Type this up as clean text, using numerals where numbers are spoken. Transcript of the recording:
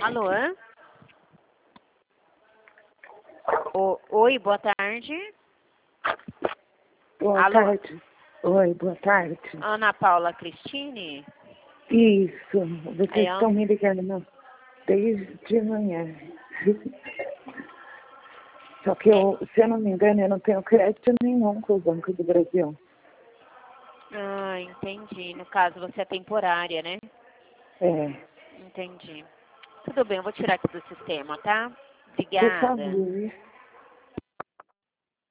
Alô? Oi, boa tarde. Boa Alô? tarde. Oi, boa tarde. Ana Paula Cristine? Isso, vocês Aí, estão me ligando desde manhã. Só que se eu não me engano, eu não tenho crédito nenhum com o Banco do Brasil. Ah, entendi. No caso, você é temporária, né? É, Entendi. Tudo bem, eu vou tirar aqui do sistema, tá? por Obrigada. favor.